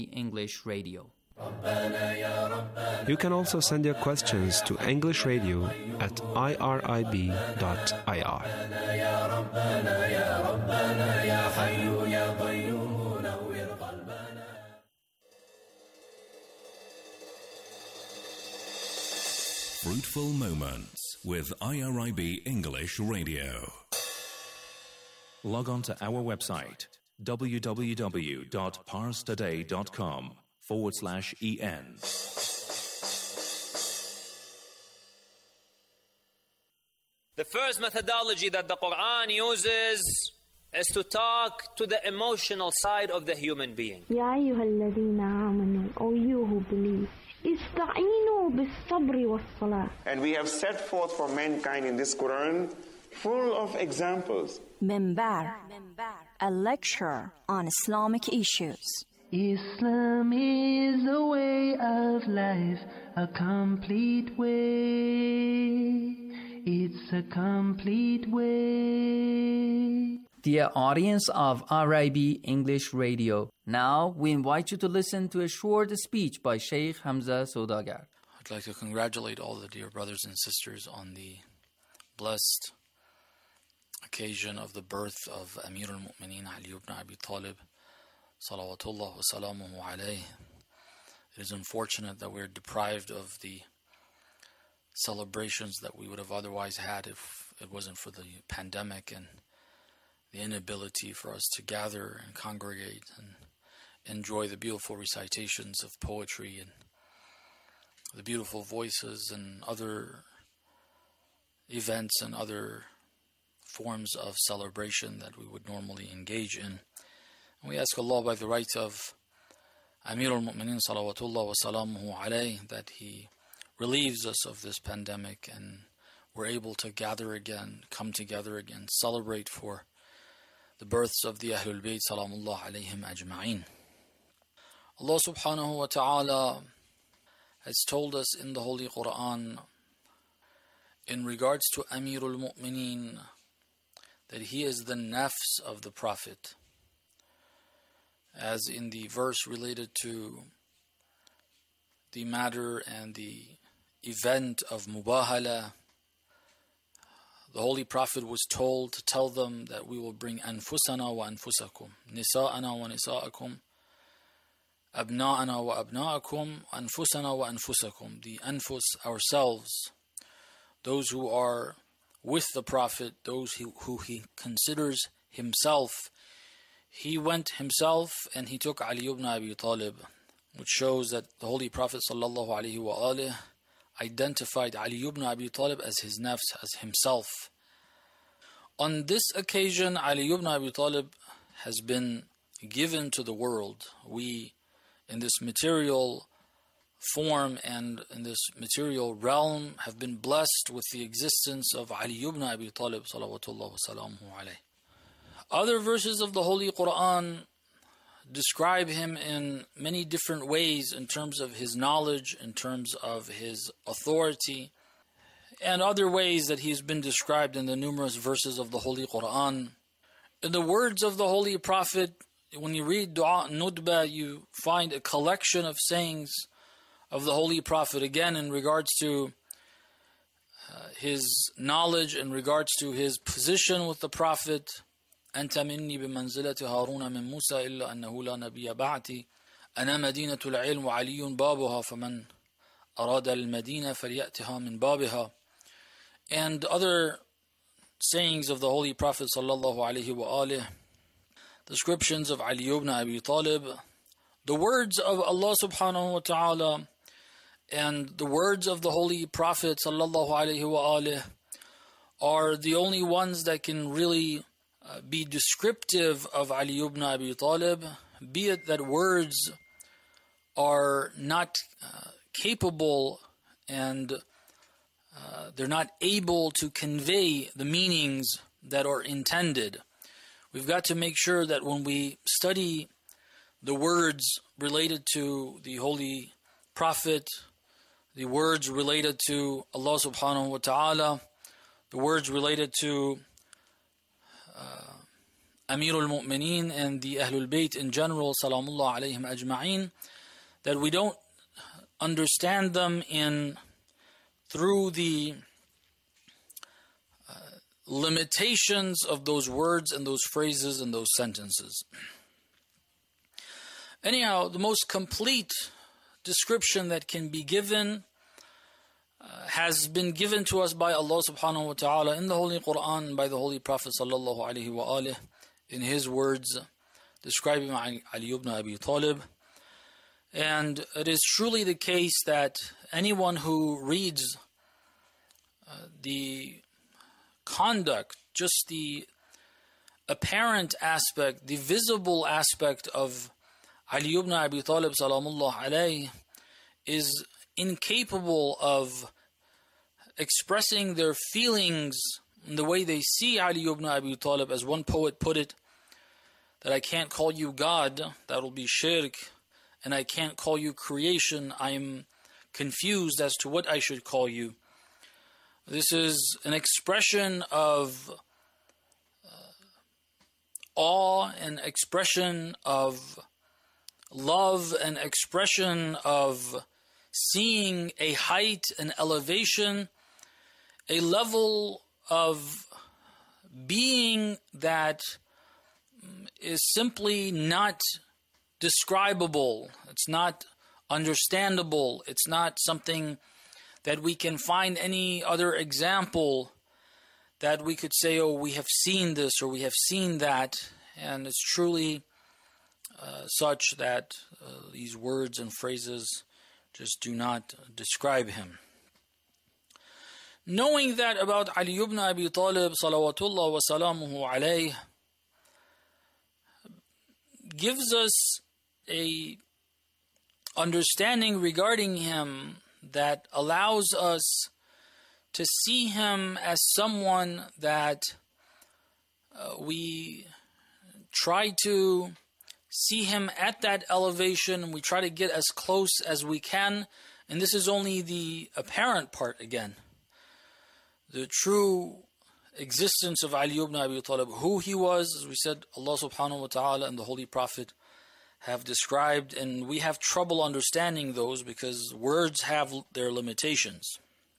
English Radio. You can also send your questions to English Radio at irib.ir. Fruitful Moments with IRIB English Radio. Log on to our website www.parstoday.com/en. The first methodology that the Quran uses is to talk to the emotional side of the human being. يا أيها الذين آمنوا, O you who believe, استعينوا بالصبر والصلاة. And we have set forth for mankind in this Quran full of examples. Minbar, a lecture on Islamic issues. Islam is a way of life, a complete way. It's a complete way. Dear audience of IRIB English Radio, now we invite you to listen to a short speech by Sheikh Hamza Saudagar. I'd like to congratulate all the dear brothers and sisters on the blessed occasion of the birth of Amir al-Mu'mineen Ali ibn Abi Talib, salawatullah wa salamuhu alayh. It is unfortunate that we're deprived of the celebrations that we would have otherwise had if it wasn't for the pandemic and the inability for us to gather and congregate and enjoy the beautiful recitations of poetry and the beautiful voices and other events and other forms of celebration that we would normally engage in. And we ask Allah by the right of Amir al-Mu'mineen salawatullah wa salamuhu alayh that He relieves us of this pandemic and we're able to gather again, come together again, celebrate for the births of the Ahlul Bayt salamullah alayhim ajma'in. Allah subhanahu wa ta'ala has told us in the Holy Quran in regards to Amir al-Mu'mineen that he is the nafs of the Prophet, as in the verse related to the matter and the event of Mubahala. The Holy Prophet was told to tell them that we will bring anfusana wa anfusakum, nisa'ana wa nisa'akum, abna'ana wa abna'akum, anfusana wa anfusakum. The anfus, ourselves, those who are with the Prophet, those who he considers himself. He went himself and he took Ali ibn Abi Talib, which shows that the Holy Prophet sallallahu alaihi wa identified Ali ibn Abi Talib as his nafs, as himself. On this occasion, Ali ibn Abi Talib has been given to the world. We, in this material form and in this material realm, have been blessed with the existence of Ali ibn Abi Talib salawatullah wa salamuhu alayh. Other verses of the Holy Quran describe him in many different ways in terms of his knowledge, in terms of his authority, and other ways that he's been described in the numerous verses of the Holy Quran. In the words of the Holy Prophet, when you read Dua Nudba, you find a collection of sayings of the Holy Prophet, again in regards to his knowledge, in regards to his position with the Prophet. أنت مني بمنزلة هارون من موسى إلا أنه لا نبي بعدي أنا مدينة العلم وعلي بابها فمن أراد المدينة فليأتها من بابها. And other sayings of the Holy Prophet sallallahu alaihi wa descriptions of Ali ibn Abi Talib, the words of Allah subhanahu wa ta'ala and the words of the Holy Prophet sallallahu alaihi wa are the only ones that can really be descriptive of Ali ibn Abi Talib, be it that words are not capable and they're not able to convey the meanings that are intended. We've got to make sure that when we study the words related to the Holy Prophet, the words related to Allah subhanahu wa ta'ala, the words related to Amirul Mu'mineen and the Ahlul Bayt in general, salamullah alayhim ajma'een, that we don't understand them through the limitations of those words and those phrases and those sentences. Anyhow, the most complete description that can be given has been given to us by Allah subhanahu wa ta'ala in the Holy Quran, by the Holy Prophet sallallahu alaihi wa alihi, in his words describing Ali ibn Abi Talib. And it is truly the case that anyone who reads the conduct, just the apparent aspect, the visible aspect of Ali ibn Abi Talib salamullah alayhi, is incapable of expressing their feelings in the way they see Ali ibn Abi Talib. As one poet put it, that I can't call you God, that will be shirk, and I can't call you creation, I'm confused as to what I should call you. This is an expression of awe, an expression of love, an expression of seeing a height, an elevation, a level of being that is simply not describable. It's not understandable. It's not something that we can find any other example that we could say, oh, we have seen this or we have seen that. And it's truly such that these words and phrases just do not describe him. Knowing that about Ali ibn Abi Talib salawatullah wa salamuhu alayh gives us a understanding regarding him that allows us to see him as someone that we try to see him at that elevation. We try to get as close as we can. And this is only the apparent part again. The true existence of Ali ibn Abi Talib, who he was, as we said, Allah subhanahu wa ta'ala and the Holy Prophet have described, and we have trouble understanding those because words have their limitations.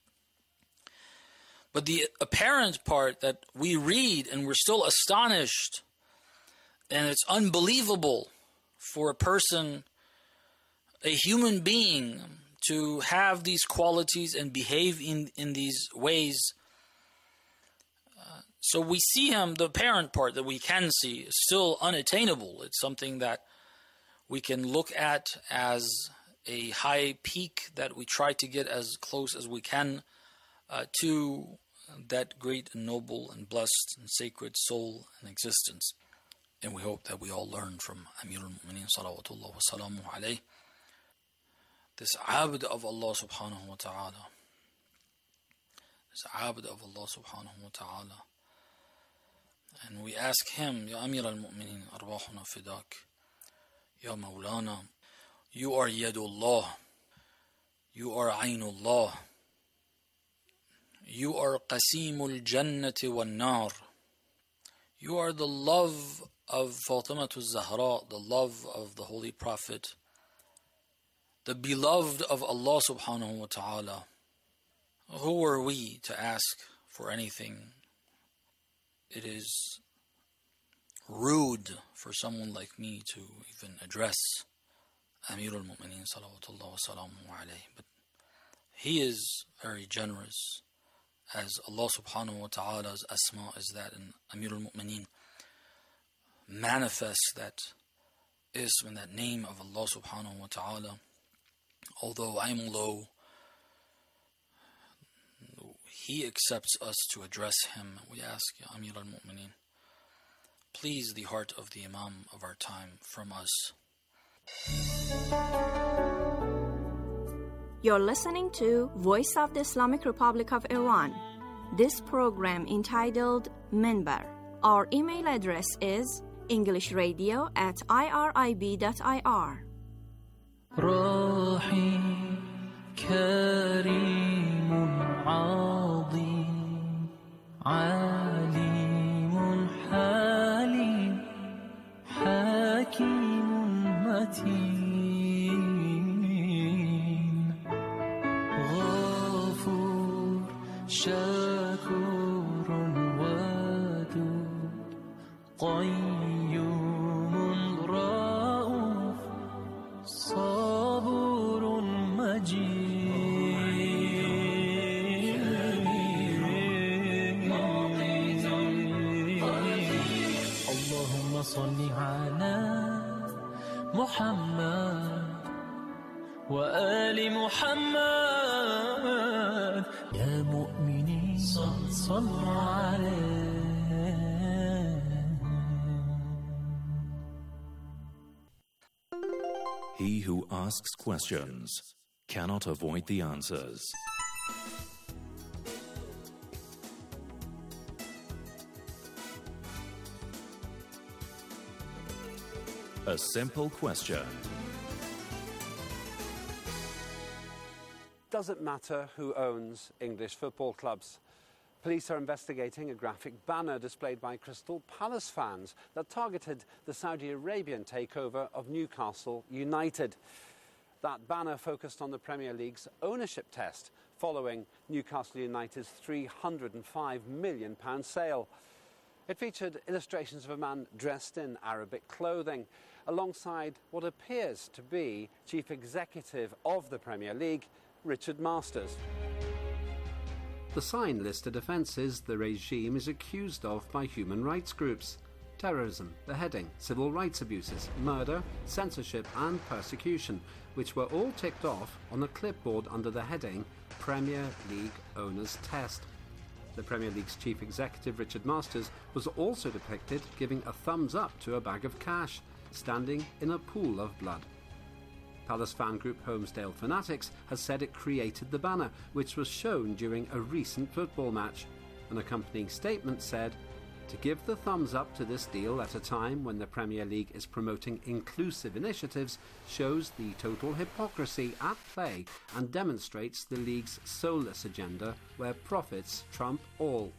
But the apparent part that we read and we're still astonished, and it's unbelievable for a person, a human being, to have these qualities and behave in these ways. So we see him, the apparent part that we can see, is still unattainable. It's something that we can look at as a high peak that we try to get as close as we can to that great and noble and blessed and sacred soul and existence. And we hope that we all learn from Amirul Mu'mineen salawatullah wa salamu alayh, this abd of Allah subhanahu wa ta'ala, this abd of Allah subhanahu wa ta'ala. And we ask him, Ya Amir al-Mu'mineen, arwahuna fidak, Ya Mawlana, you are Yadullah, you are Aynullah, you are Qasimul Jannati wal Nar, you are the love of Fatimatul Zahra, the love of the Holy Prophet, the beloved of Allah subhanahu wa ta'ala. Who are we to ask for anything? It is rude for someone like me to even address Amirul Mu'mineen salawatullah wa salamu alayhi. But he is very generous, as Allah subhanahu wa ta'ala's asma is that, and Amirul Mu'mineen manifests that ism and that name of Allah subhanahu wa ta'ala. Although I'm low, he accepts us to address him. We ask, Ya Amir al-Mu'mineen, please the heart of the Imam of our time from us. You're listening to Voice of the Islamic Republic of Iran. This program entitled Minbar. Our email address is englishradio@irib.ir. روحي كريم عظيم عليم حليم شكور ودود قيوم رؤوف صبور مجيد اللهم صل على محمد وآل محمد يا مؤمنين صلوا عليه. He who asks questions cannot avoid the answers. A simple question. Does it matter who owns English football clubs? Police are investigating a graphic banner displayed by Crystal Palace fans that targeted the Saudi Arabian takeover of Newcastle United. That banner focused on the Premier League's ownership test following Newcastle United's £305 million sale. It featured illustrations of a man dressed in Arabic clothing, alongside what appears to be Chief Executive of the Premier League, Richard Masters. The sign listed offences the regime is accused of by human rights groups: terrorism, beheading, civil rights abuses, murder, censorship and persecution, which were all ticked off on a clipboard under the heading Premier League Owners Test. The Premier League's chief executive, Richard Masters, was also depicted giving a thumbs up to a bag of cash, standing in a pool of blood. Palace fan group Holmesdale Fanatics has said it created the banner, which was shown during a recent football match. An accompanying statement said, "To give the thumbs up to this deal at a time when the Premier League is promoting inclusive initiatives shows the total hypocrisy at play and demonstrates the league's soulless agenda where profits trump all."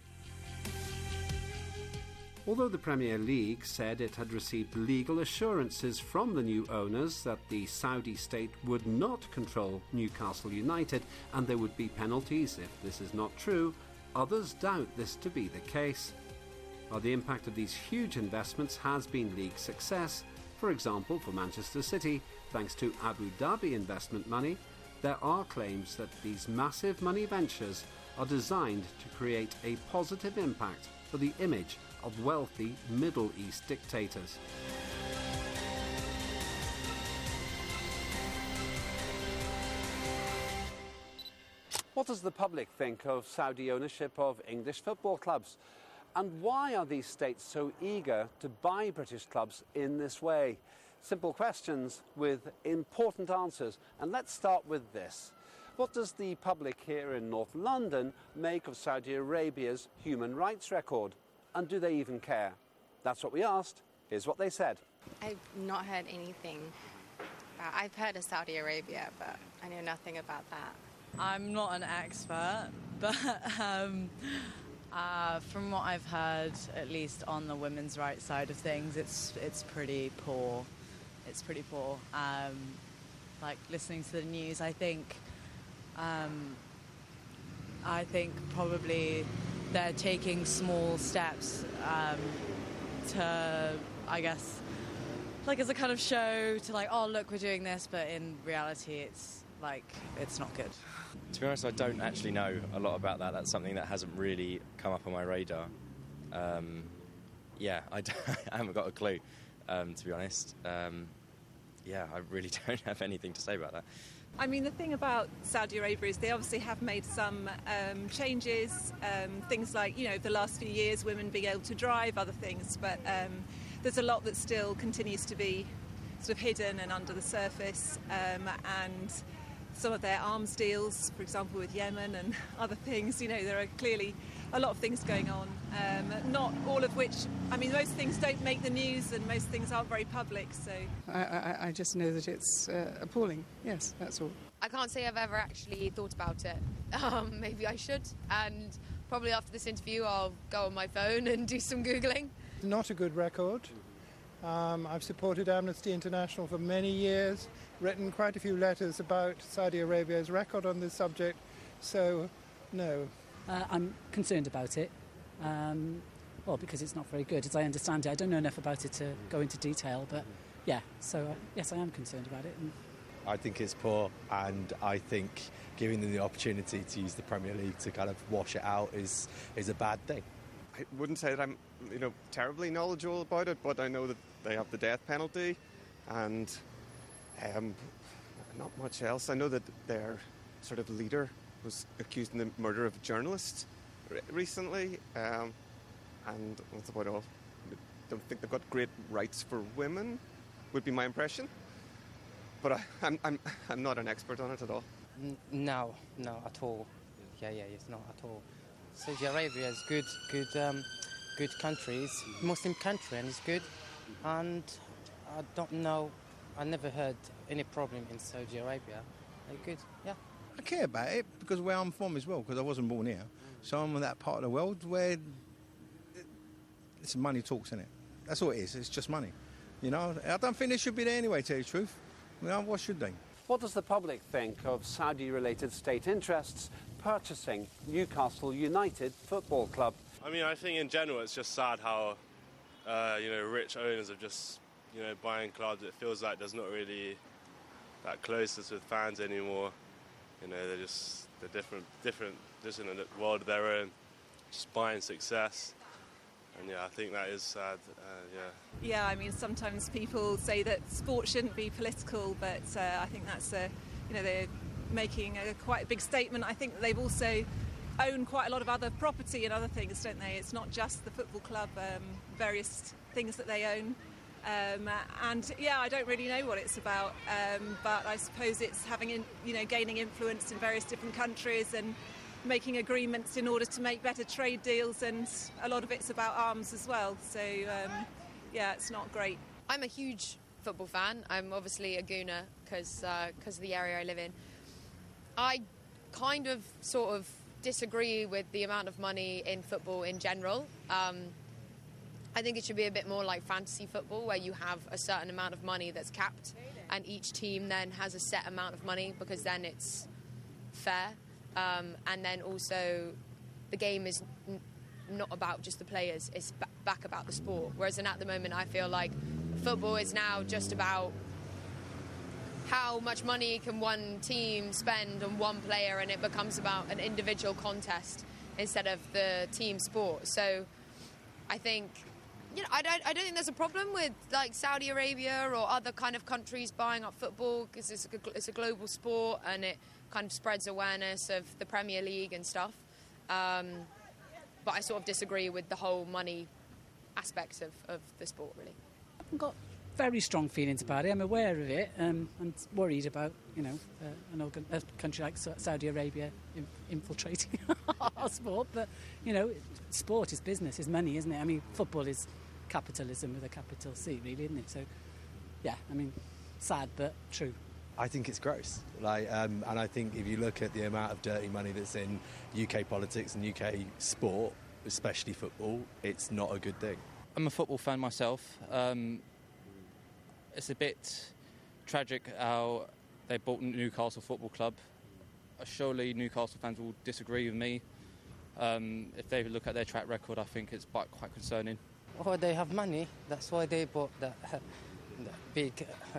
Although the Premier League said it had received legal assurances from the new owners that the Saudi state would not control Newcastle United and there would be penalties if this is not true, others doubt this to be the case. While the impact of these huge investments has been league success, for example for Manchester City, thanks to Abu Dhabi investment money, there are claims that these massive money ventures are designed to create a positive impact for the image of wealthy Middle East dictators. What does the public think of Saudi ownership of English football clubs? And why are these states so eager to buy British clubs in this way? Simple questions with important answers. And let's start with this. What does the public here in North London make of Saudi Arabia's human rights record? And do they even care? That's what we asked. Here's what they said. I've not heard anything. I've heard of Saudi Arabia, but I know nothing about that. I'm not an expert, but from what I've heard, at least on the women's rights side of things, it's pretty poor. It's pretty poor. Like listening to the news, I think probably they're taking small steps to, I guess, like as a kind of show to like, oh look, we're doing this, but in reality, it's like it's not good. To be honest, I don't actually know a lot about that. That's something that hasn't really come up on my radar. I haven't got a clue, to be honest. I really don't have anything to say about that. I mean, the thing about Saudi Arabia is they obviously have made some changes, things like, the last few years, women being able to drive, other things, but there's a lot that still continues to be sort of hidden and under the surface, and some of their arms deals, for example, with Yemen and other things, there are clearly a lot of things going on, not all of which, most things don't make the news and most things aren't very public, so... I just know that it's appalling, yes, that's all. I can't say I've ever actually thought about it. Maybe I should, and probably after this interview I'll go on my phone and do some Googling. Not a good record. I've supported Amnesty International for many years, written quite a few letters about Saudi Arabia's record on this subject, so no. I'm concerned about it. Well, because it's not very good, as I understand it. I don't know enough about it to go into detail, but yeah, so yes, I am concerned about it. I think it's poor, and I think giving them the opportunity to use the Premier League to kind of wash it out is a bad thing. I wouldn't say that I'm, terribly knowledgeable about it, but I know that they have the death penalty, and not much else. I know that their sort of leader was accused in the murder of a journalist recently, and that's about all. I don't think they've got great rights for women, would be my impression. But I'm not an expert on it at all. No, at all. Yeah, it's not at all. Saudi Arabia is good countries, Muslim country, and it's good. And I don't know, I never heard any problem in Saudi Arabia. They're good, yeah. I care about it because where I'm from as well, because I wasn't born here. So I'm in that part of the world where it's money talks, isn't it? That's all it is. It's just money. I don't think they should be there anyway, to tell you the truth. What should they? What does the public think of Saudi-related state interests purchasing Newcastle United Football Club? I mean, I think in general it's just sad how, rich owners are just, buying clubs. It feels like there's not really that closeness with fans anymore. They're different, just in a world of their own, just buying success. And I think that is sad, Yeah, I mean, sometimes people say that sport shouldn't be political, but I think that's, they're making quite a big statement. I think that they've also owned quite a lot of other property and other things, don't they? It's not just the football club, various things that they own. I don't really know what it's about, but I suppose it's gaining influence in various different countries and making agreements in order to make better trade deals, and a lot of it's about arms as well. So, it's not great. I'm a huge football fan. I'm obviously a Gooner because of the area I live in. I kind of sort of disagree with the amount of money in football in general. I think it should be a bit more like fantasy football, where you have a certain amount of money that's capped and each team then has a set amount of money, because then it's fair. And then also the game is not about just the players, it's back about the sport. Whereas at the moment I feel like football is now just about how much money can one team spend on one player, and it becomes about an individual contest instead of the team sport. So I think, I don't think there's a problem with like Saudi Arabia or other kind of countries buying up football, because it's a global sport and it kind of spreads awareness of the Premier League and stuff. But I sort of disagree with the whole money aspects of the sport, really. I've got very strong feelings about it. I'm aware of it. I'm worried about, a country like Saudi Arabia infiltrating our sport. But, sport is business, is money, isn't it? I mean, football is capitalism with a capital C, really, isn't it? So, sad but true. I think it's gross. And I think if you look at the amount of dirty money that's in UK politics and UK sport, especially football, it's not a good thing. I'm a football fan myself. It's a bit tragic how they bought Newcastle Football Club. Surely Newcastle fans will disagree with me. If they look at their track record, I think it's quite concerning. Oh, they have money. That's why they bought that big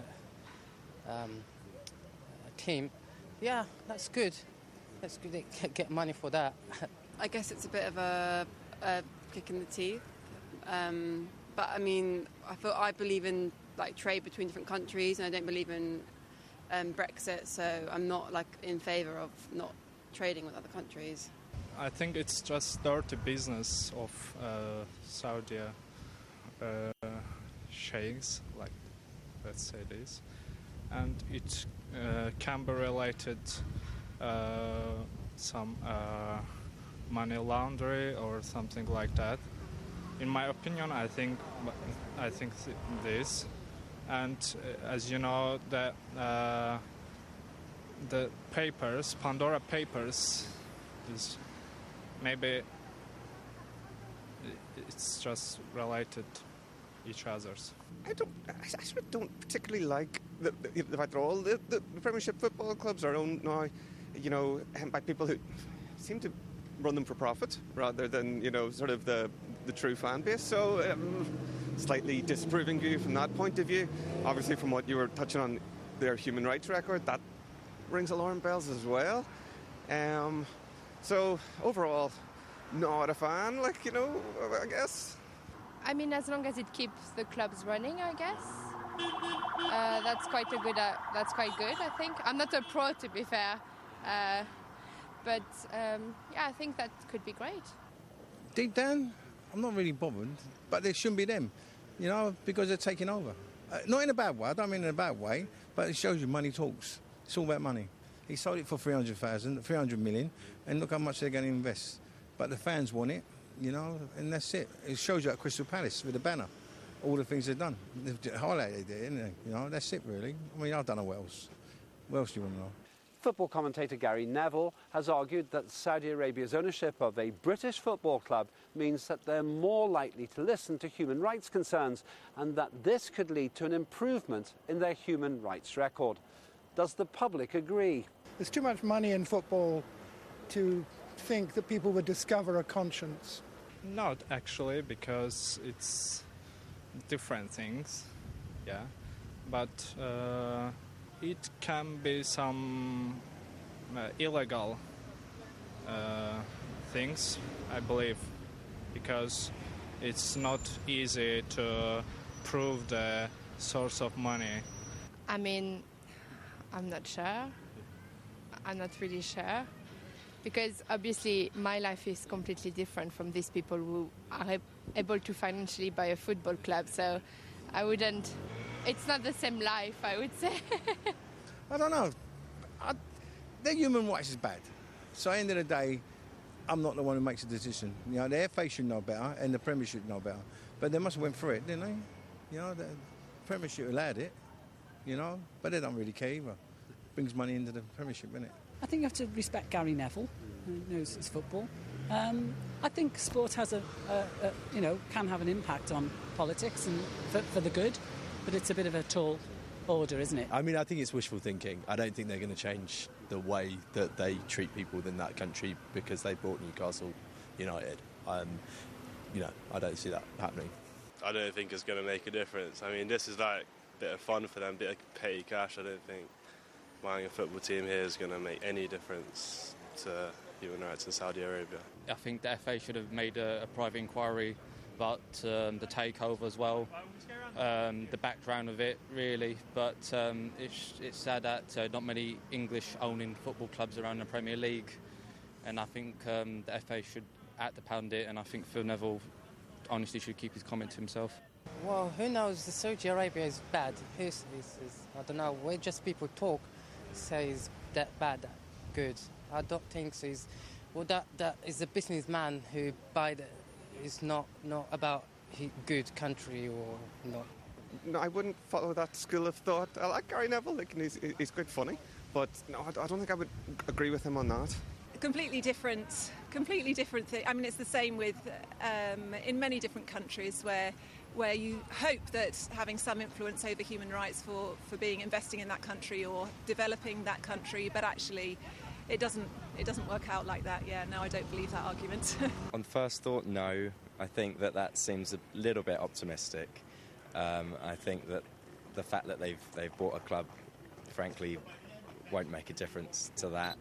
team. Yeah, that's good. That's good. They get money for that. I guess it's a bit of a kick in the teeth. But I mean, I believe in trade between different countries, and I don't believe in Brexit. So I'm not in favour of not trading with other countries. I think it's just dirty business of Saudi sheikhs, let's say this, and it can be related some money laundering or something like that. In my opinion, I think this, and as you know, the papers, Pandora Papers, is maybe it's just related each other's. I sort of don't particularly like the fact that all the Premiership football clubs are owned now, by people who seem to run them for profit rather than, sort of the true fan base. So slightly disapproving view from that point of view. Obviously, from what you were touching on, their human rights record, that rings alarm bells as well. So overall, not a fan, I guess. I mean, as long as it keeps the clubs running, I guess. That's quite good, I think. I'm not a pro, to be fair. But I think that could be great. Deep down, I'm not really bothered, but it shouldn't be them, because they're taking over. Not in a bad way, I don't mean in a bad way, but it shows you money talks. It's all about money. He sold it for 300 million, and look how much they're going to invest. But the fans want it, and that's it. It shows you at Crystal Palace with the banner, all the things they've done. They've highlighted it, isn't it? That's it, really. I mean, I don't know what else. What else do you want to know? Football commentator Gary Neville has argued that Saudi Arabia's ownership of a British football club means that they're more likely to listen to human rights concerns and that this could lead to an improvement in their human rights record. Does the public agree? There's too much money in football to think that people would discover a conscience. Not actually, because it's different things, yeah. But it can be some illegal things, I believe, because it's not easy to prove the source of money. I mean, I'm not sure. I'm not really sure. Because obviously my life is completely different from these people who are able to financially buy a football club. So it's not the same life, I would say. I don't know. Their human rights is bad. So at the end of the day, I'm not the one who makes the decision. The FA should know better and the Premier should know better. But they must have went through it, didn't they? The Premiership allowed it, but they don't really care either. Brings money into the Premiership, isn't it? I think you have to respect Gary Neville, who knows his football. I think sport has can have an impact on politics and for the good, but it's a bit of a tall order, isn't it? I mean, I think it's wishful thinking. I don't think they're going to change the way that they treat people within that country because they bought Newcastle United. I don't see that happening. I don't think it's going to make a difference. I mean, this is like a bit of fun for them, a bit of petty cash. I don't think buying a football team here is going to make any difference to human rights in Saudi Arabia. I think the FA should have made a private inquiry about the takeover as well, the background of it, really. But it's sad that not many English-owning football clubs around the Premier League, and I think the FA should act upon it, and I think Phil Neville honestly should keep his comment to himself. Well, who knows? Saudi Arabia is bad. I don't know. Where just people talk, say it's that bad, that good. I don't think so. That is a businessman who buy the. It's not about good country or not. No, I wouldn't follow that school of thought. I like Gary Neville, he's quite funny, but no, I don't think I would agree with him on that. Completely different thing. I mean, it's the same with in many different countries where you hope that having some influence over human rights for investing in that country or developing that country, but actually it doesn't work out like that. Yeah, no, I don't believe that argument. On first thought, no. I think that seems a little bit optimistic. I think that the fact that they've bought a club, frankly, won't make a difference to that.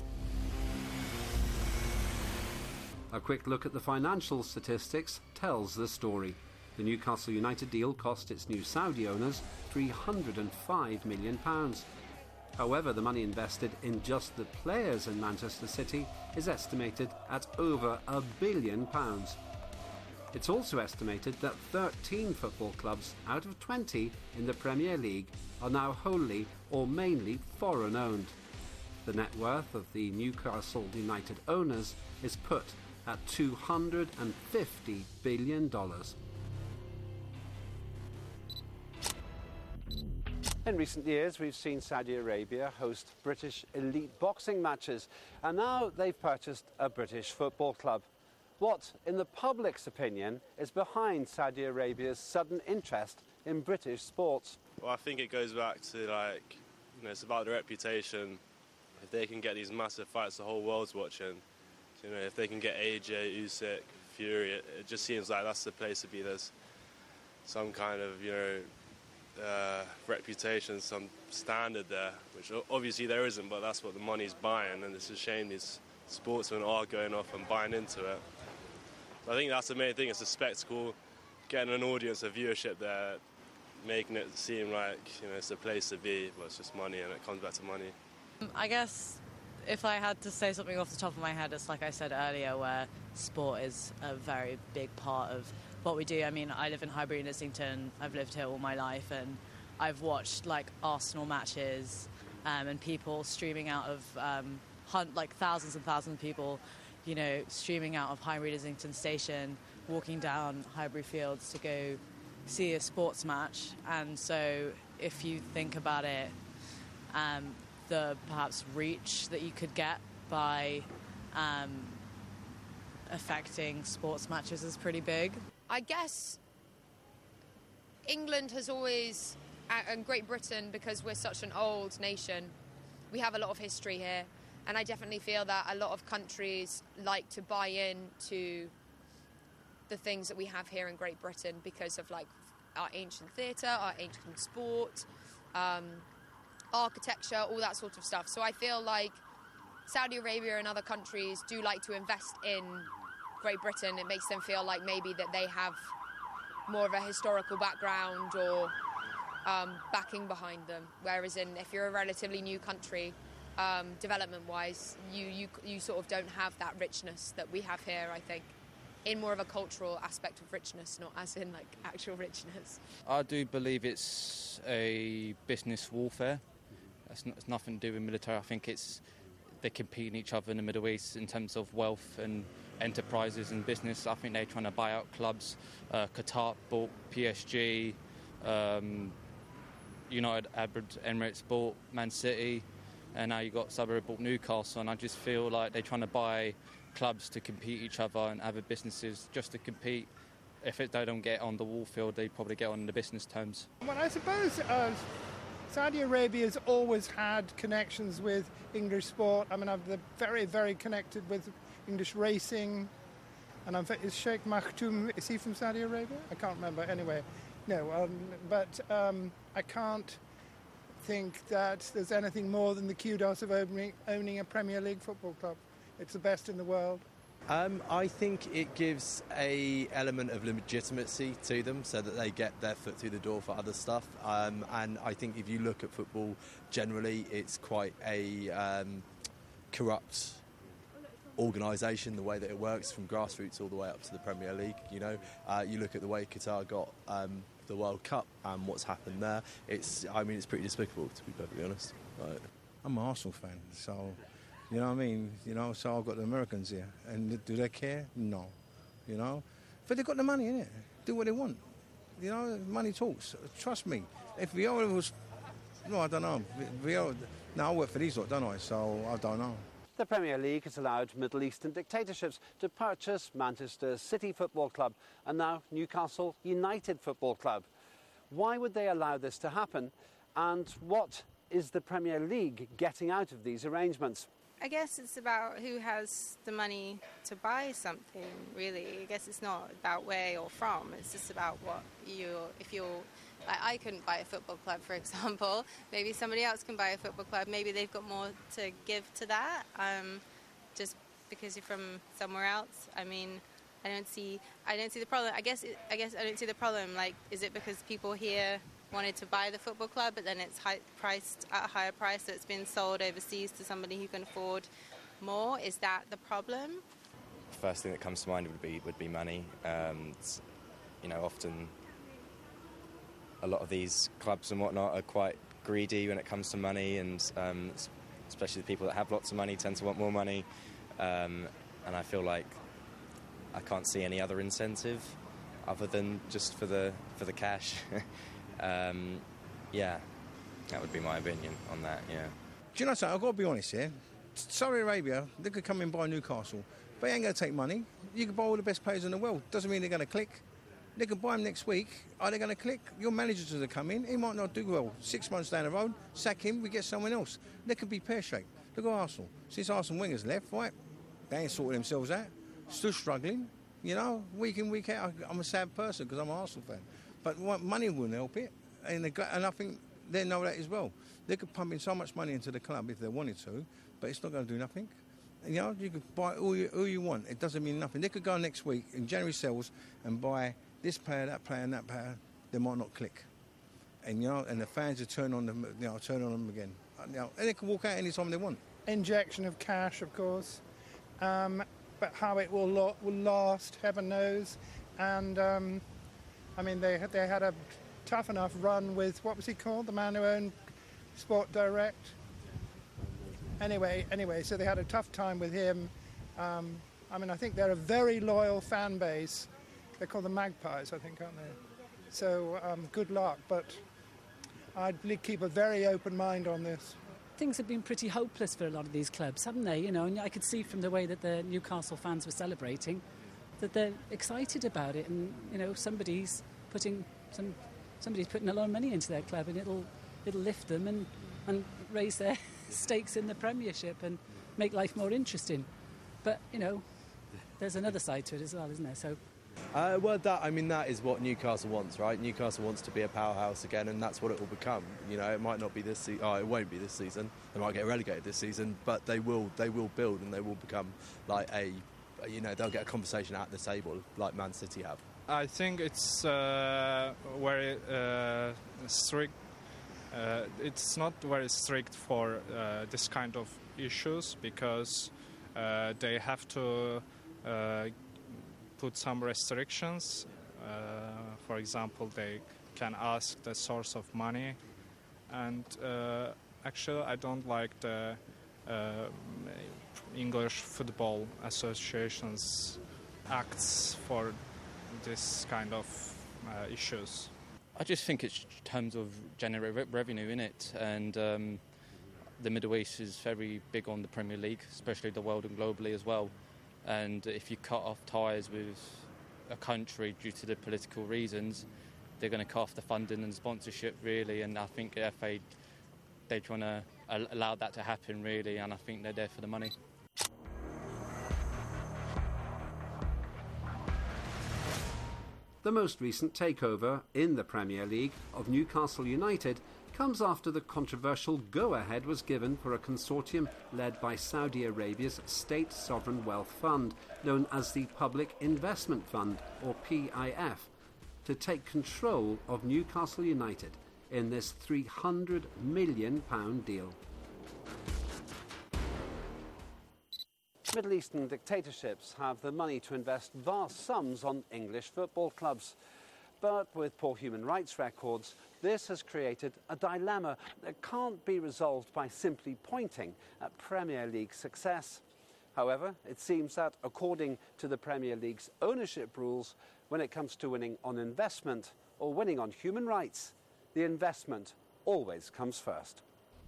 A quick look at the financial statistics tells the story. The Newcastle United deal cost its new Saudi owners £305 million. However, the money invested in just the players in Manchester City is estimated at over £1 billion. It's also estimated that 13 football clubs out of 20 in the Premier League are now wholly or mainly foreign-owned. The net worth of the Newcastle United owners is put at $250 billion. In recent years, we've seen Saudi Arabia host British elite boxing matches, and now they've purchased a British football club. What, in the public's opinion, is behind Saudi Arabia's sudden interest in British sports? Well, I think it goes back to, it's about the reputation. If they can get these massive fights the whole world's watching, You know, if they can get AJ, Usyk, Fury, it just seems like that's the place to be. There's some kind of, you know, reputation, some standard there, which obviously there isn't, but that's what the money's buying, and it's a shame these sportsmen are going off and buying into it. I think that's the main thing, it's a spectacle, getting an audience, a viewership there, making it seem like, you know, it's a place to be, but it's just money, and it comes back to money. I guess if I had to say something off the top of my head, it's like I said earlier, where sport is a very big part of what we do. I mean, I live in Highbury and Islington. I've lived here all my life, and I've watched like Arsenal matches and people streaming out of like thousands and thousands of people, you know, streaming out of Highbury Islington Station, walking down Highbury Fields to go see a sports match. And so, if you think about it, the perhaps reach that you could get by affecting sports matches is pretty big. I guess England has always, and Great Britain, because we're such an old nation, we have a lot of history here, and I definitely feel that a lot of countries like to buy into the things that we have here in Great Britain because of like our ancient theatre, our ancient sport, architecture, all that sort of stuff. So I feel like Saudi Arabia and other countries do like to invest in Great Britain. It makes them feel like maybe that they have more of a historical background or backing behind them. Whereas if you're a relatively new country, development-wise, you sort of don't have that richness that we have here, I think, in more of a cultural aspect of richness, not as in like actual richness. I do believe it's a business warfare. It's nothing to do with military. I think they compete in each other in the Middle East in terms of wealth and enterprises and business. I think they're trying to buy out clubs. Qatar bought PSG, United Arab Emirates bought Man City, and now you've got Saudi bought Newcastle, and I just feel like they're trying to buy clubs to compete each other and other businesses just to compete. If they don't get on the wall field, they probably get on the business terms. Well, I suppose Saudi Arabia has always had connections with English sport. I mean, I'm very, very connected with English racing. And is Sheikh Maktoum, is he from Saudi Arabia? I can't remember. Anyway, no. But I can't think that there's anything more than the kudos of owning a Premier League football club. It's the best in the world. I think it gives a element of legitimacy to them so that they get their foot through the door for other stuff. And I think if you look at football generally, it's quite a corrupt organisation, the way that it works from grassroots all the way up to the Premier League. You know, you look at the way Qatar got the World Cup and what's happened there. It's pretty despicable, to be perfectly honest. Right. I'm an Arsenal fan, so... You know what I mean? You know, so I've got the Americans here. And do they care? No. You know? But they've got the money, innit? Do what they want. You know, money talks. Trust me. If Viola was... No, I don't know. Viola... Now I work for these lot, don't I? So I don't know. The Premier League has allowed Middle Eastern dictatorships to purchase Manchester City Football Club and now Newcastle United Football Club. Why would they allow this to happen? And what is the Premier League getting out of these arrangements? I guess it's about who has the money to buy something, really. I guess it's not about where you're from. It's just about what I couldn't buy a football club, for example. Maybe somebody else can buy a football club. Maybe they've got more to give to that. Just because you're from somewhere else. I mean, I don't see the problem. I guess I don't see the problem. Like, is it because people here wanted to buy the football club, but then it's priced at a higher price, so it's been sold overseas to somebody who can afford more? Is that the problem? First thing that comes to mind would be money. Often a lot of these clubs and whatnot are quite greedy when it comes to money, and especially the people that have lots of money tend to want more money. And I feel like I can't see any other incentive other than just for the cash. That would be my opinion on that, yeah. Do you know something? I've got to be honest here. Saudi Arabia, they could come and buy Newcastle. They ain't going to take money. You can buy all the best players in the world. Doesn't mean they're going to click. They can buy them next week. Are they going to click? Your manager's going to come in. He might not do well. 6 months down the road, sack him, we get someone else. They could be pear-shaped. Look at Arsenal. Since Arsene Wenger's left, right, They ain't sorting themselves out. Still struggling, you know, week in, week out. I'm a sad person because I'm an Arsenal fan. But money wouldn't help it. And I think they know that as well. They could pump in so much money into the club if they wanted to, but it's not going to do nothing. You know, you could buy all you want. It doesn't mean nothing. They could go next week in January sales and buy this player, that player, and that player. They might not click. And, you know, and the fans will turn on them again. You know, and they can walk out any time they want. Injection of cash, of course. But how it will last, heaven knows. And, I mean, they had a tough enough run with, what was he called, the man who owned Sport Direct? Anyway, so they had a tough time with him. I mean, I think they're a very loyal fan base. They're called the Magpies, I think, aren't they? So good luck, but I'd keep a very open mind on this. Things have been pretty hopeless for a lot of these clubs, haven't they? You know, and I could see from the way that the Newcastle fans were celebrating that they're excited about it, and you know, somebody's putting a lot of money into their club, and it'll lift them and raise their stakes in the Premiership and make life more interesting. But you know, there's another side to it as well, isn't there? So. That is what Newcastle wants, right? Newcastle wants to be a powerhouse again, and that's what it will become. You know, it might not be this season. It won't be this season. They might get relegated this season, but they will build, and they will become like they'll get a conversation at the table like Man City have. I think it's very strict. It's not very strict for this kind of issues because they have to put some restrictions. For example, they can ask the source of money, and actually I don't like the English Football Association's acts for this kind of issues. I just think it's in terms of generate revenue in it, and the Middle East is very big on the Premier League, especially the world and globally as well. And if you cut off ties with a country due to the political reasons, they're going to cut off the funding and sponsorship, really. And I think the FA, they're trying to allow that to happen, really, and I think they're there for the money. The most recent takeover in the Premier League of Newcastle United comes after the controversial go-ahead was given for a consortium led by Saudi Arabia's State Sovereign Wealth Fund, known as the Public Investment Fund, or PIF, to take control of Newcastle United in this £300 million deal. Middle Eastern dictatorships have the money to invest vast sums on English football clubs. But with poor human rights records, this has created a dilemma that can't be resolved by simply pointing at Premier League success. However, it seems that according to the Premier League's ownership rules, when it comes to winning on investment or winning on human rights, the investment always comes first.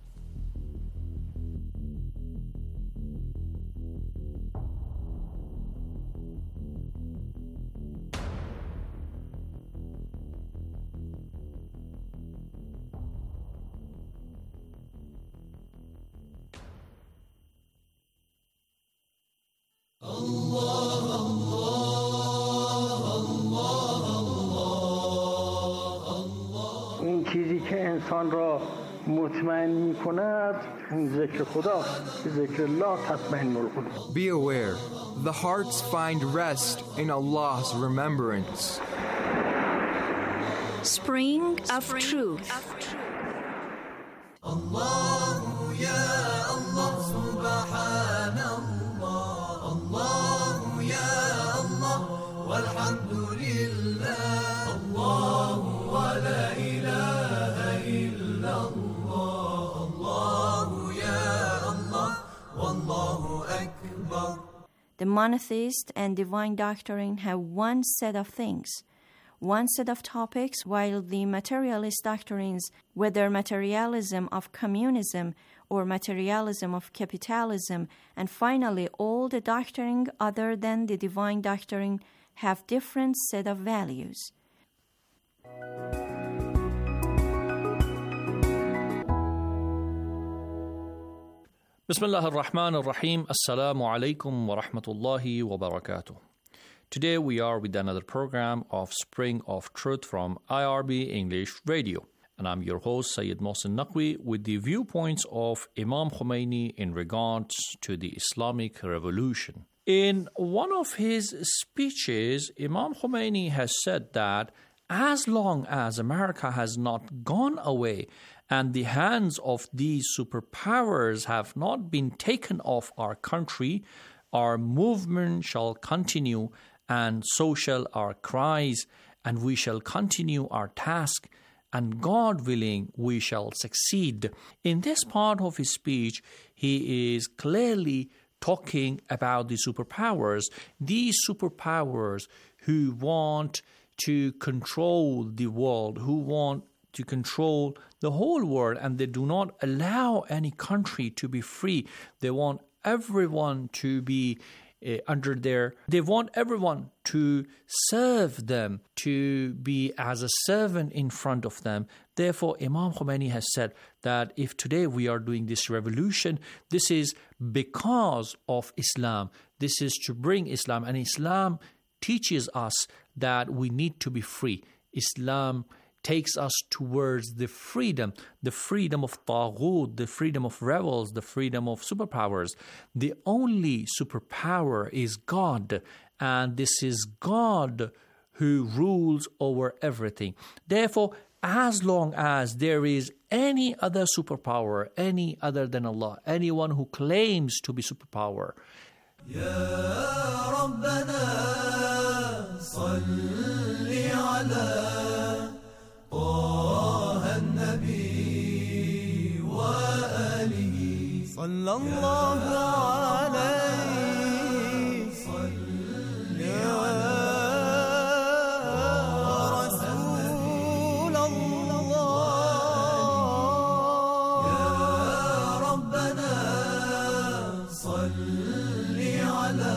این چیزی که انسان را مطمئن می‌کند ذکر خداست. ذکر الله تطمئن القلوب. Be aware, the hearts find rest in Allah's remembrance. Spring of Truth. الله يا الله سبحان الله الله يا الله والحمد لله الله ولا إله إلا الله الله يا الله والله أكبر. The monotheist and divine doctrine have one set of things, one set of topics, while the materialist doctrines, whether materialism of communism or materialism of capitalism, and finally all the doctrine other than the divine doctrine, have different set of values. Bismillah ar-Rahman ar-Rahim. Assalamu alaikum wa rahmatullahi wa barakatuh. Today we are with another program of Spring of Truth from IRB English Radio. And I'm your host, Sayyid Mohsen Naqvi, with the viewpoints of Imam Khomeini in regards to the Islamic Revolution. In one of his speeches, Imam Khomeini has said that as long as America has not gone away and the hands of these superpowers have not been taken off our country, our movement shall continue, and so shall our cries, and we shall continue our task, and God willing, we shall succeed. In this part of his speech, he is clearly talking about the superpowers, these superpowers who want to control the world, who want to control the whole world, and they do not allow any country to be free. They want everyone to be they want everyone to serve them, to be as a servant in front of them. Therefore, Imam Khomeini has said that if today we are doing this revolution, this is because of Islam. This is to bring Islam, and Islam teaches us that we need to be free. Islam takes us towards the freedom of Taghut, the freedom of rebels, the freedom of superpowers. The only superpower is God, and this is God who rules over everything. Therefore, as long as there is any other superpower, any other than Allah, anyone who claims to be superpower, يا ربنا صل على طه النبي وآله صلى الله عليه صل على رسول الله يا ربنا صل على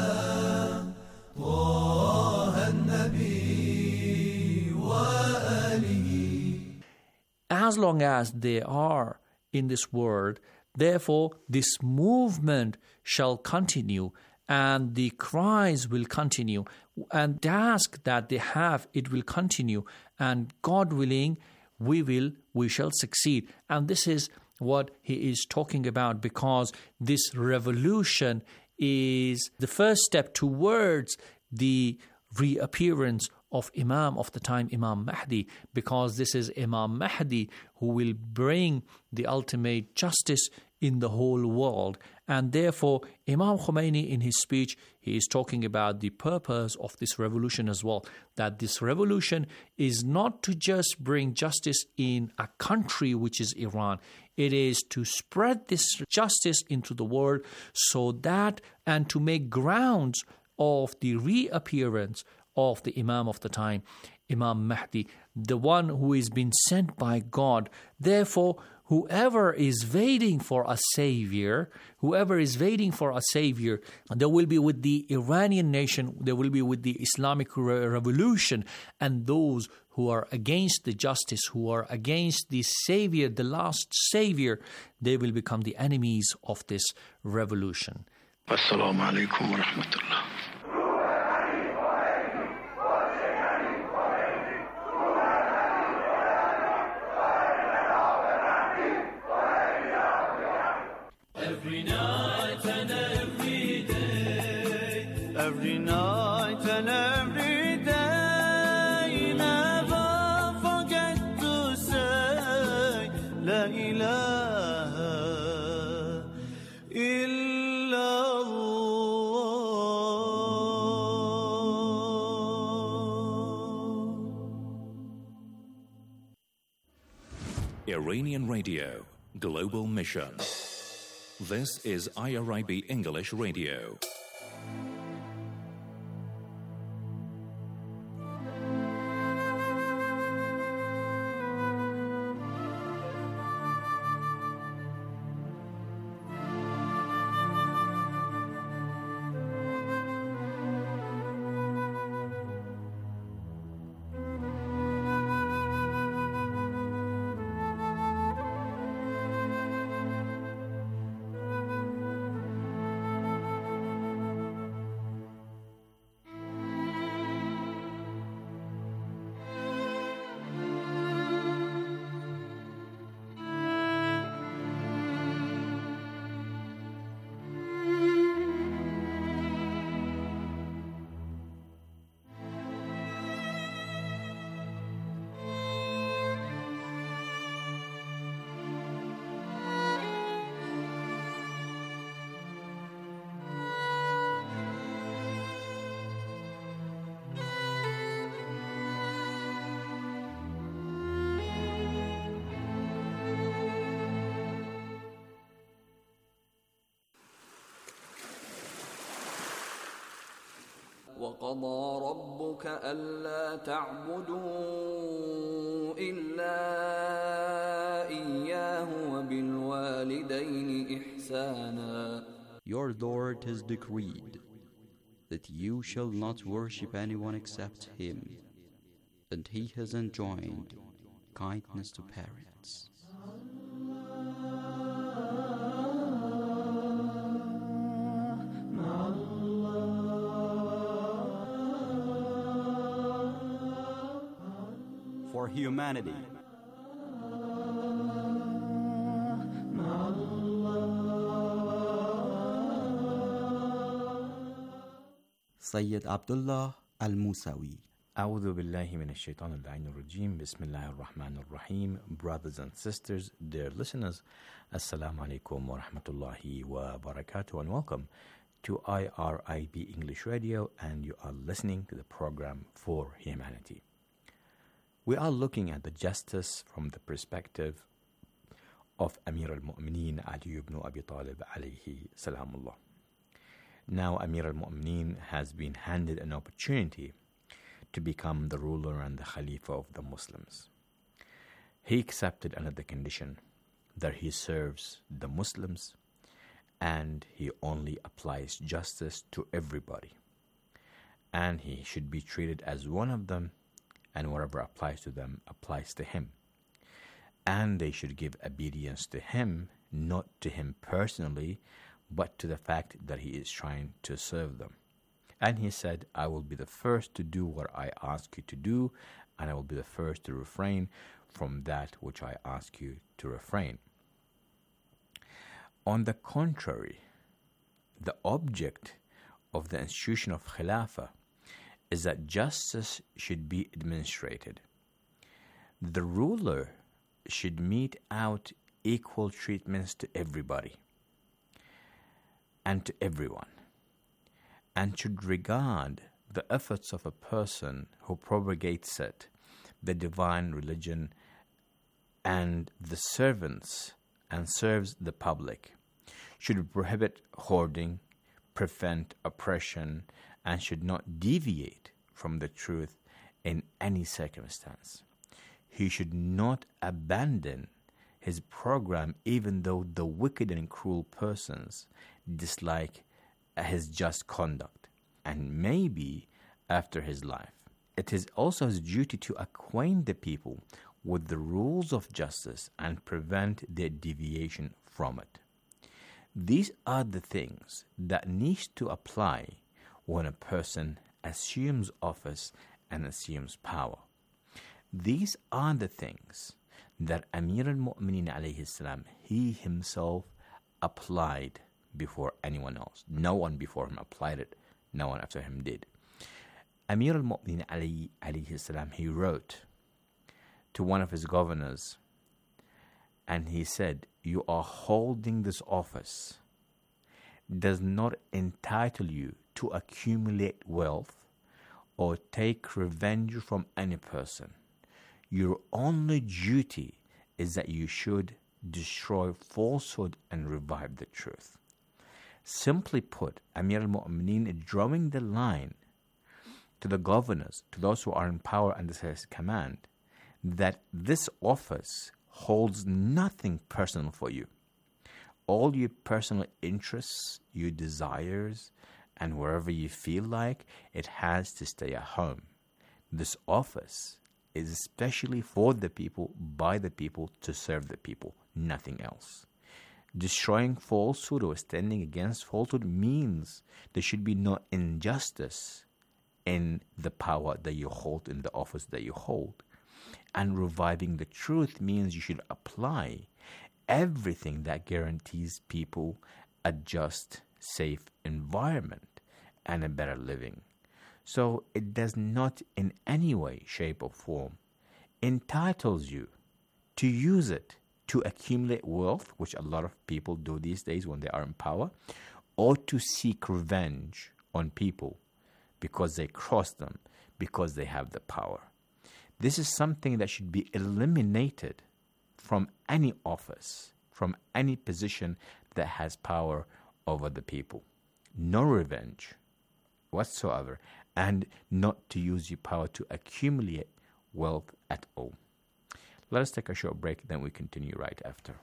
طه النبي وآله. as long as they are in this world, therefore this movement shall continue, and the cries will continue, and the task that they have, it will continue, and God willing, we shall succeed. And this is what he is talking about, because this revolution is the first step towards the reappearance of Imam of the time, Imam Mahdi, because this is Imam Mahdi who will bring the ultimate justice in the whole world. And therefore, Imam Khomeini in his speech, he is talking about the purpose of this revolution as well, that this revolution is not to just bring justice in a country which is Iran. It is to spread this justice into the world, so that, and to make grounds of the reappearance of the Imam of the time, Imam Mahdi, the one who is been sent by God. Therefore, whoever is waiting for a savior, there will be with the Iranian nation, there will be with the Islamic revolution, and those who are against the justice, who are against the savior, the last savior, they will become the enemies of this revolution. Assalamu alaikum wa rahmatullah. Every night and every day, every night and every day, never forget to say La ilaha illallah. Iranian Radio, Global Mission. This is IRIB English Radio. وقضى ربك ألا تعبدوا إلا إياه وبالوالدين إحسانا. Your Lord has decreed that you shall not worship anyone except Him, and He has enjoined kindness to parents. For humanity. Sayyid Abdullah Al-Musawi. أعوذ بالله من الشيطان اللعين الرجيم بسم الله الرحمن الرحيم. Brothers and sisters, dear listeners, Assalamu alaikum wa rahmatullahi wa barakatuh, and welcome to IRIB English Radio, and you are listening to the program For Humanity. We are looking at the justice from the perspective of Amir al-Mu'mineen Ali ibn Abi Talib alayhi salamullah. Now Amir al-Mu'mineen has been handed an opportunity to become the ruler and the Khalifa of the Muslims. He accepted under the condition that he serves the Muslims and he only applies justice to everybody. And he should be treated as one of them, and whatever applies to them applies to him. And they should give obedience to him, not to him personally, but to the fact that he is trying to serve them. And he said, I will be the first to do what I ask you to do, and I will be the first to refrain from that which I ask you to refrain. On the contrary, the object of the institution of Khilafah is that justice should be administrated. The ruler should mete out equal treatments to everybody and to everyone, and should regard the efforts of a person who propagates it, the divine religion, and the servants and serves the public, should prohibit hoarding, prevent oppression, and should not deviate from the truth in any circumstance. He should not abandon his program even though the wicked and cruel persons dislike his just conduct, and maybe after his life. It is also his duty to acquaint the people with the rules of justice and prevent their deviation from it. These are the things that need to apply when a person assumes office and assumes power. These are the things that Amir al-Mu'mineen alayhi salam, he himself applied before anyone else. No one before him applied it. No one after him did. Amir al-Mu'mineen alayhi salam, he wrote to one of his governors, and he said, you are holding this office does not entitle you to accumulate wealth or take revenge from any person. Your only duty is that you should destroy falsehood and revive the truth. Simply put, Amir al-Mu'mineen drawing the line to the governors, to those who are in power under his command, that this office holds nothing personal for you. All your personal interests, your desires, and wherever you feel like, it has to stay at home. This office is especially for the people, by the people, to serve the people, nothing else. Destroying falsehood or standing against falsehood means there should be no injustice in the power that you hold, in the office that you hold. And reviving the truth means you should apply everything that guarantees people a just, safe environment and a better living. So it does not in any way, shape or form entitles you to use it to accumulate wealth, which a lot of people do these days when they are in power, or to seek revenge on people because they cross them, because they have the power. This is something that should be eliminated from any office, from any position that has power over the people. No revenge whatsoever, and not to use your power to accumulate wealth at all. Let us take a short break, then we continue right after.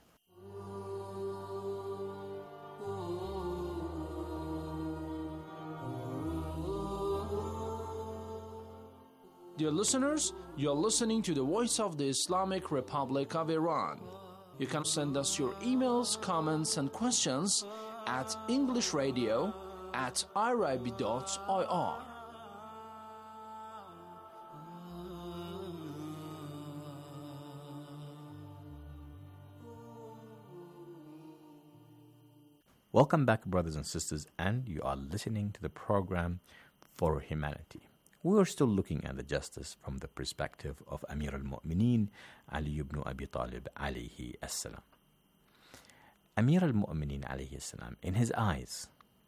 Dear listeners, you're listening to the Voice of the Islamic Republic of Iran. You can send us your emails, comments, and questions at englishradio@irib.ir. Welcome back, brothers and sisters, and you are listening to the program For Humanity. We are still looking at the justice from the perspective of Amir al-Mu'mineen Ali ibn Abi Talib alayhi as-salam. Amir al-Mu'mineen alayhi as-salam, in his eyes,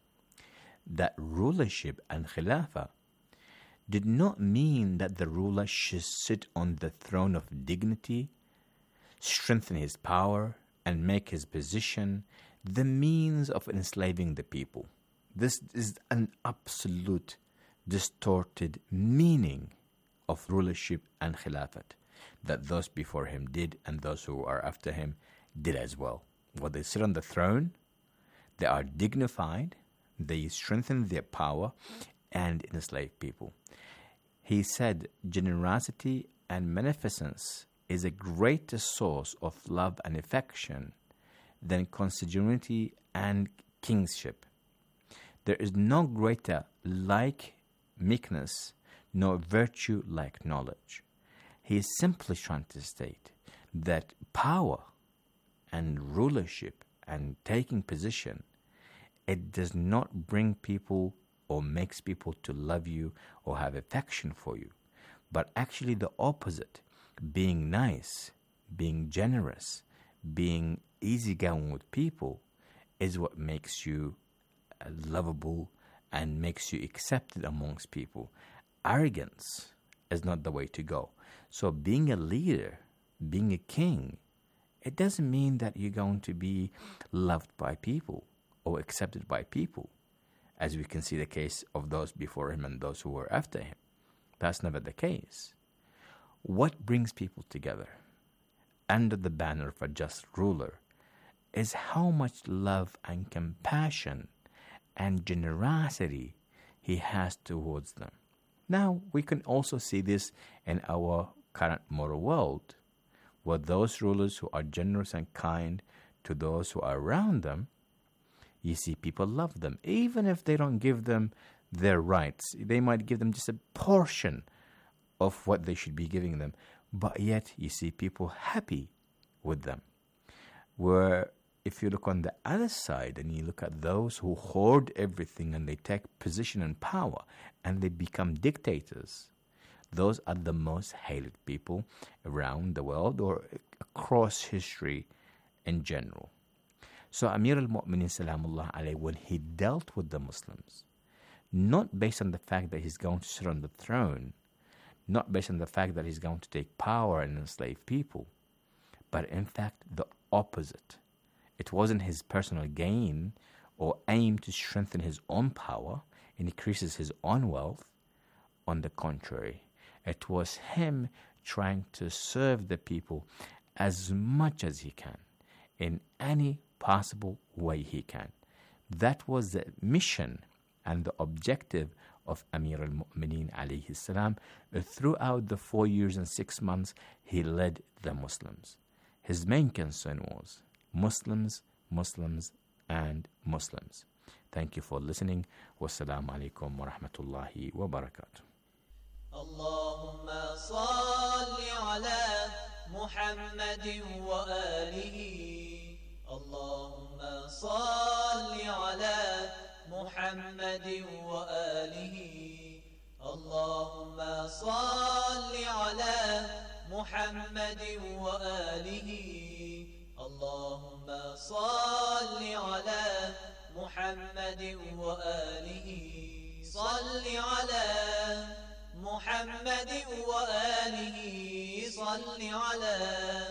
that rulership and khilafah did not mean that the ruler should sit on the throne of dignity, strengthen his power, and make his position the means of enslaving the people. This is an absolute distorted meaning of rulership and khilafat that those before him did and those who are after him did as well. When they sit on the throne, they are dignified, they strengthen their power and enslave people. He said generosity and beneficence is a greater source of love and affection than consanguinity and kingship. There is no greater like meekness, nor virtue like knowledge. He is simply trying to state that power and rulership and taking position, it does not bring people or makes people to love you or have affection for you, but actually the opposite. Being nice, being generous, being easygoing with people is what makes you lovable and makes you accepted amongst people. Arrogance is not the way to go. So being a leader, being a king, it doesn't mean that you're going to be loved by people or accepted by people, as we can see the case of those before him and those who were after him. That's never the case. What brings people together under the banner of a just ruler is how much love and compassion and generosity he has towards them. Now, we can also see this in our current moral world, where those rulers who are generous and kind to those who are around them, you see people love them. Even if they don't give them their rights, they might give them just a portion of what they should be giving them, but yet you see people happy with them. Where if you look on the other side and you look at those who hoard everything and they take position and power and they become dictators, those are the most hated people around the world or across history in general. So Amir al-Mu'mineen Salamullah alayhi, when he dealt with the Muslims, not based on the fact that he's going to sit on the throne, not based on the fact that he's going to take power and enslave people, but in fact the opposite. It wasn't his personal gain or aim to strengthen his own power and increases his own wealth. On the contrary, it was him trying to serve the people as much as he can, in any possible way he can. That was the mission and the objective of Amir al-Mu'mineen alayhi salam. Throughout the 4 years and 6 months he led the Muslims. His main concern was Muslims, Muslims, and Muslims. Thank you for listening. Wassalamu alaikum wa rahmatullahi wa barakatuh. Allahumma salli ala Muhammadin wa alihi. Allahumma salli ala Muhammadin wa alihi. Allahumma salli ala Muhammadin wa alihi. اللهم صل على محمد وآله صل على محمد وآله صل على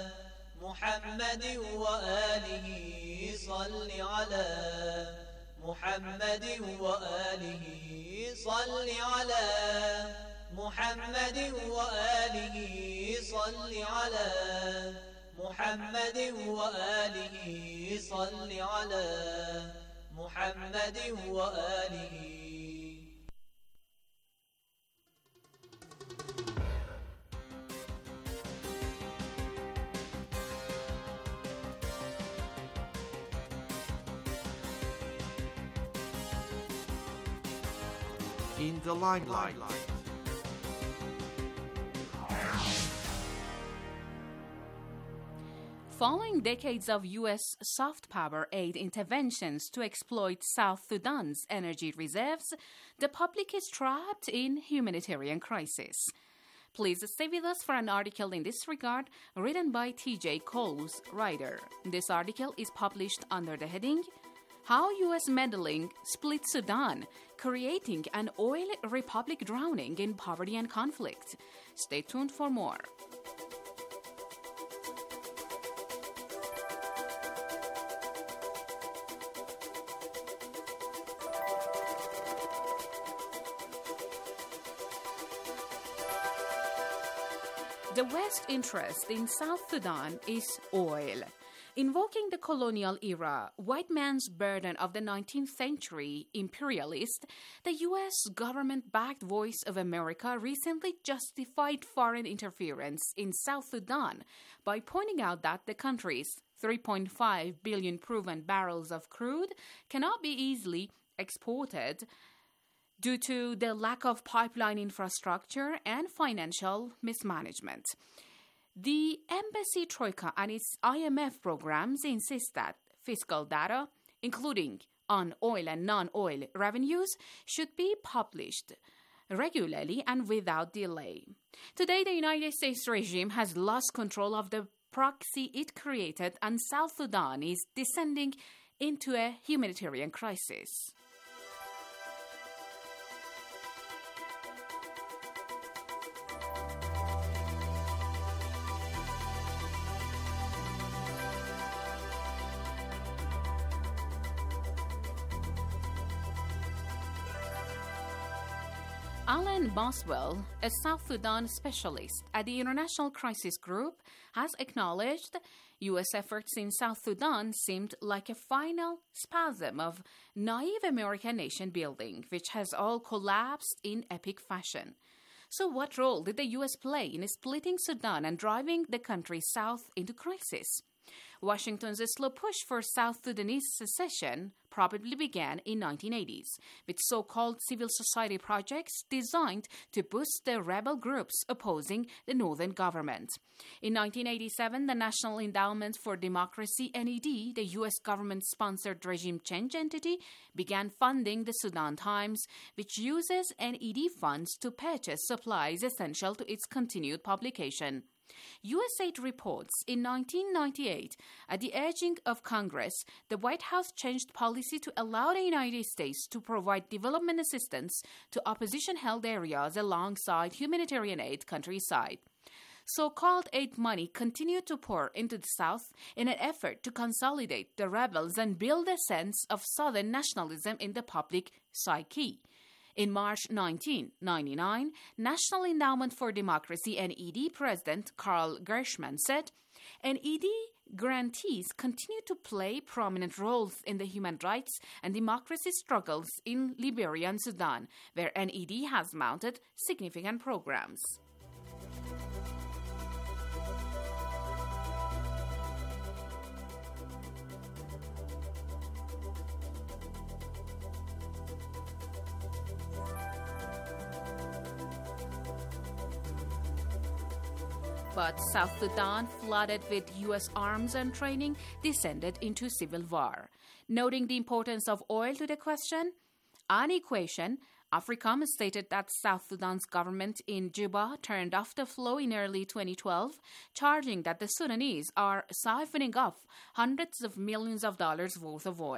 محمد وآله صل على محمد وآله صل على محمد وآله صل على محمد وآله صل على محمد وآله. In the limelight. Following decades of U.S. soft power aid interventions to exploit South Sudan's energy reserves, the public is trapped in humanitarian crisis. Please stay with us for an article in this regard written by T.J. Coles, writer. This article is published under the heading, How U.S. Meddling Split Sudan, Creating an Oil Republic Drowning in Poverty and Conflict. Stay tuned for more. The West's interest in South Sudan is oil. Invoking the colonial era, white man's burden of the 19th century imperialist, the U.S. government-backed Voice of America recently justified foreign interference in South Sudan by pointing out that the country's 3.5 billion proven barrels of crude cannot be easily exported due to the lack of pipeline infrastructure and financial mismanagement. The Embassy Troika and its IMF programs insist that fiscal data, including on oil and non-oil revenues, should be published regularly and without delay. Today, the United States regime has lost control of the proxy it created, and South Sudan is descending into a humanitarian crisis. Alan Boswell, a South Sudan specialist at the International Crisis Group, has acknowledged U.S. efforts in South Sudan seemed like a final spasm of naive American nation building, which has all collapsed in epic fashion. So what role did the U.S. play in splitting Sudan and driving the country south into crisis? Washington's slow push for South Sudanese secession probably began in 1980s, with so-called civil society projects designed to boost the rebel groups opposing the northern government. In 1987, the National Endowment for Democracy, NED, the U.S. government-sponsored regime change entity, began funding the Sudan Times, which uses NED funds to purchase supplies essential to its continued publication. USAID reports in 1998, at the urging of Congress, the White House changed policy to allow the United States to provide development assistance to opposition-held areas alongside humanitarian aid countryside. So-called aid money continued to pour into the South in an effort to consolidate the rebels and build a sense of Southern nationalism in the public psyche. In March 1999, National Endowment for Democracy NED President Carl Gershman said, NED grantees continue to play prominent roles in the human rights and democracy struggles in Liberia and Sudan, where NED has mounted significant programs. But South Sudan, flooded with U.S. arms and training, descended into civil war. Noting the importance of oil to the question, an equation, AFRICOM stated that South Sudan's government in Juba turned off the flow in early 2012, charging that the Sudanese are siphoning off hundreds of millions of dollars worth of oil.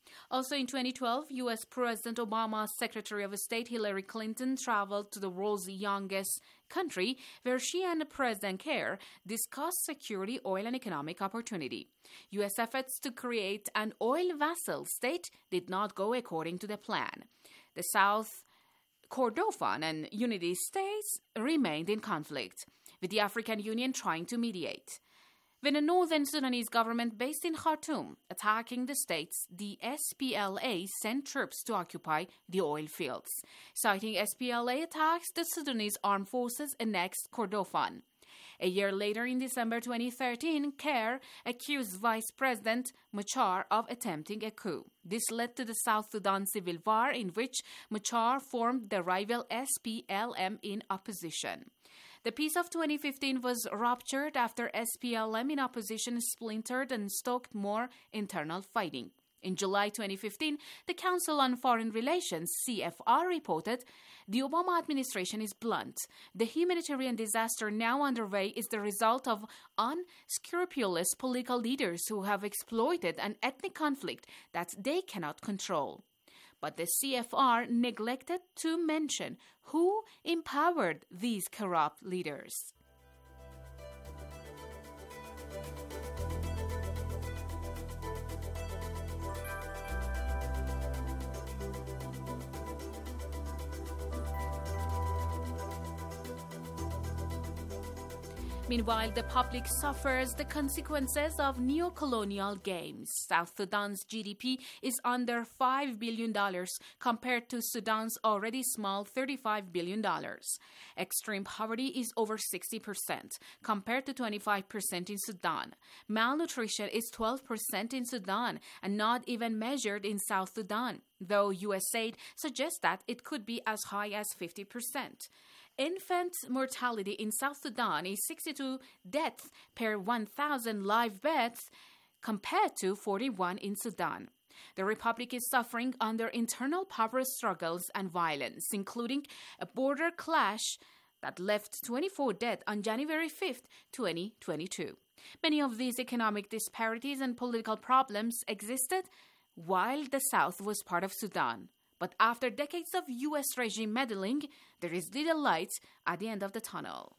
Also in 2012, U.S. President Obama's Secretary of State Hillary Clinton traveled to the world's youngest country, where she and President Kerr discussed security, oil, and economic opportunity. U.S. efforts to create an oil vassal state did not go according to the plan. The South Kordofan and Unity states remained in conflict, with the African Union trying to mediate. When the Northern Sudanese government based in Khartoum attacking the states, the SPLA sent troops to occupy the oil fields. Citing SPLA attacks, the Sudanese armed forces annexed Kordofan. A year later, in December 2013, Kerr accused Vice President Machar of attempting a coup. This led to the South Sudan civil war, in which Machar formed the rival SPLM in opposition. The peace of 2015 was ruptured after SPLM in opposition splintered and stoked more internal fighting. In July 2015, the Council on Foreign Relations, CFR, reported, "The Obama administration is blunt. The humanitarian disaster now underway is the result of unscrupulous political leaders who have exploited an ethnic conflict that they cannot control." But the CFR neglected to mention who empowered these corrupt leaders. Meanwhile, the public suffers the consequences of neo-colonial games. South Sudan's GDP is under $5 billion compared to Sudan's already small $35 billion. Extreme poverty is over 60% compared to 25% in Sudan. Malnutrition is 12% in Sudan and not even measured in South Sudan, though USAID suggests that it could be as high as 50%. Infant mortality in South Sudan is 62 deaths per 1,000 live births compared to 41 in Sudan. The republic is suffering under internal power struggles and violence, including a border clash that left 24 dead on January 5, 2022. Many of these economic disparities and political problems existed while the South was part of Sudan. But after decades of U.S. regime meddling, there is little light at the end of the tunnel.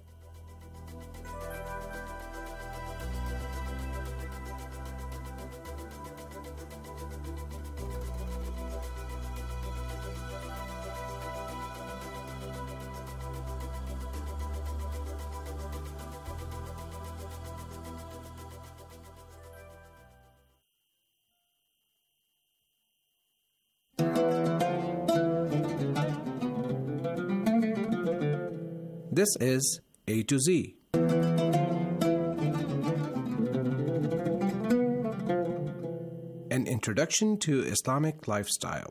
This is A to Z. An introduction to Islamic lifestyle.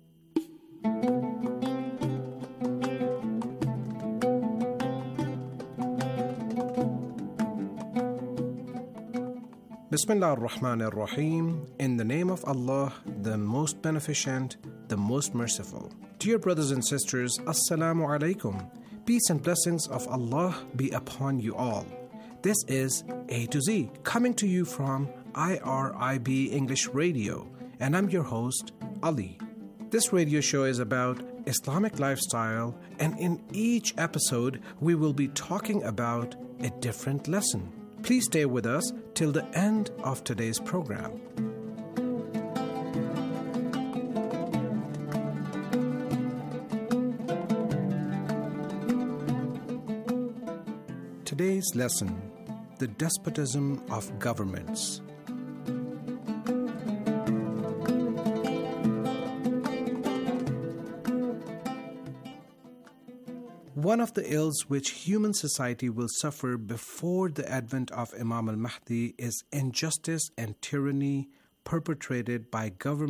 Bismillah ar-Rahman ar-Rahim. In the name of Allah, the most beneficent, the most merciful. Dear brothers and sisters, Assalamu alaikum. Peace and blessings of Allah be upon you all. This is A to Z, coming to you from IRIB English Radio, and I'm your host, Ali. This radio show is about Islamic lifestyle, and in each episode, we will be talking about a different lesson. Please stay with us till the end of today's program. Today's lesson, the despotism of governments. One of the ills which human society will suffer before the advent of Imam al-Mahdi is injustice and tyranny perpetrated by government